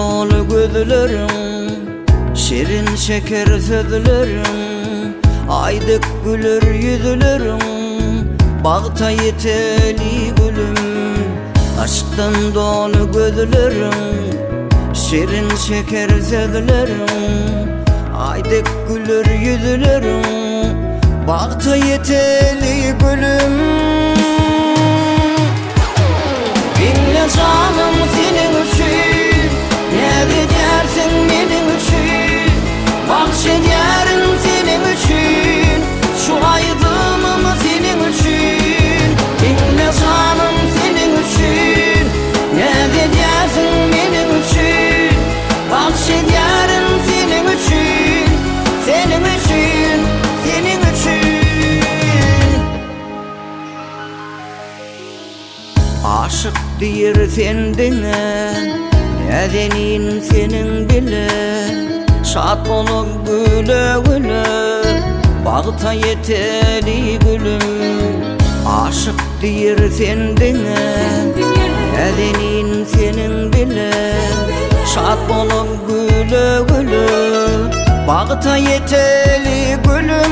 dolu gözlerim, şirin şeker sözlerim, aydık gülür yüzlerim, bağta yeteli gülüm. Aşktan dolu gözlerim, şirin şeker sözlerim, aydık gülür yüzlerim, bağta yeteli gülüm. Dinle canım senin için, ne dersin benim için, bahşederim senin için, şu aydınım senin için. Dinle canım senin için, ne dersin benim için, bahşederim senin için, senin için, senin için. Aşık bir sendine, nedenin senin bile, şad olup güle güle, bağta yeteli gülüm. Aşık bir sendine, nedenin senin bile, şad olup güle güle, bağta yeteli gülüm.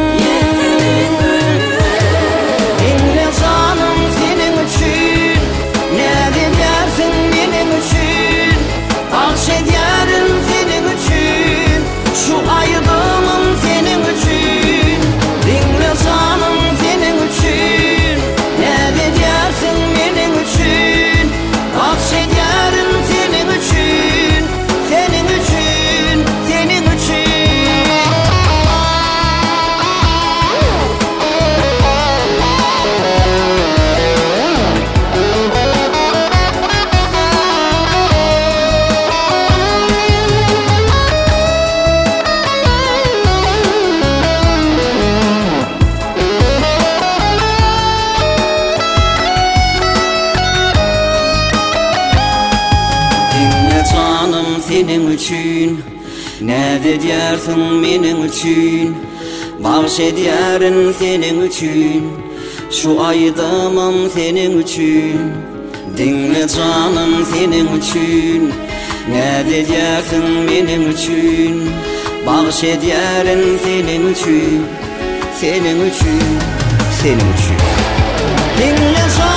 Dinle canım senin için, ne dersin benim için, bahşederim senin için, şu aydınım senin için. Dinle canım senin için, ne dersin benim için, bahşederim senin için, senin için, senin için. Senin için, ne dersin benim için, bahşederim senin için, şu aydınım senin için. Dinle canım senin için, ne dersin benim için, bahşederim senin için, senin için, senin için. Dinle canım.